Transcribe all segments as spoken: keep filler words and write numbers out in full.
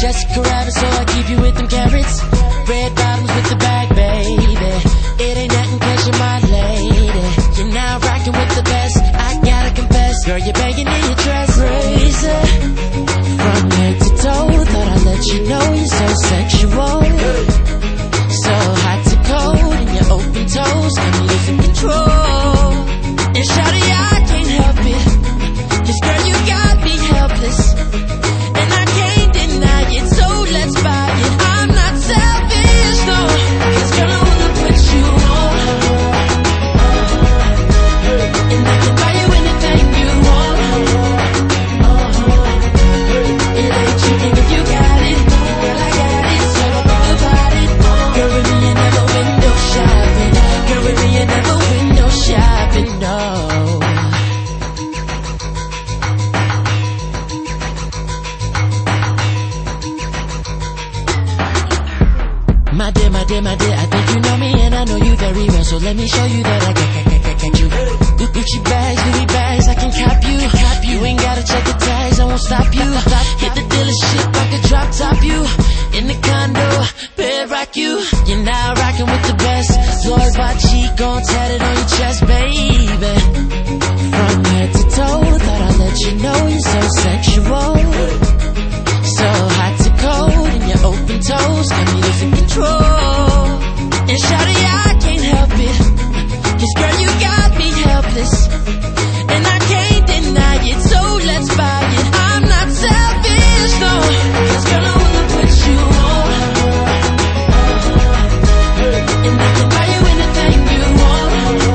Jessica Rabbit, so I keep you with them carrots. Red bottoms with the bag, baby. It ain't nothing cause you're my lady. You're now rocking with the best, I gotta confess. Girl, you're banging in your dress. Crazy, from head to toe. Thought I'd let you know you're so sexual. So hot to cold in your open toes. I'm losing control. And shawty, I can't help it, cause girl, you got me helpless. And I can't deny it, so let's buy it. I'm not selfish, no, cause girl, I wanna put you on. And I can buy you anything you want. It ain't cheating if you got it. Girl, I got it, so don't think about it. Girl, with me you never window shopping. Girl, with me you never window shopping, no. My dear, my dear, my dear, I think you know me and I know you very well. So let me show you that I got, got, got, got, got you. Gucci bags, Louis bags, I can cop you. Cop you ain't gotta check the tags, I won't stop you. Hit the dealership, I can drop top you. In the condo, bed rock you. You're now rocking with the best. Louis Vuitton, gon' tat it on your chest, baby. From head to toe, thought I'd let you know you're so sexual. So hot to cold in your open toes, got me losing control. And shawty, I can't help it, cause girl, you got me helpless. And I can't deny it, so let's buy it. I'm not selfish, no, cause girl, I wanna put you on. And I can buy you anything you want.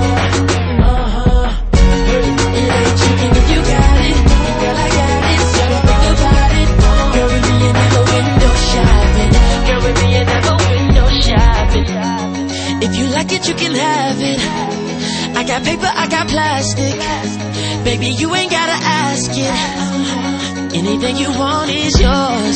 Uh-huh. It ain't cheating if you got it. Girl, I got it, so don't think about it. Girl, with me you never window shopping. Girl, with me you never window shopping. If you like it, you can have it. I got paper, I got plastic. Baby, you ain't gotta ask it. Anything you want is yours.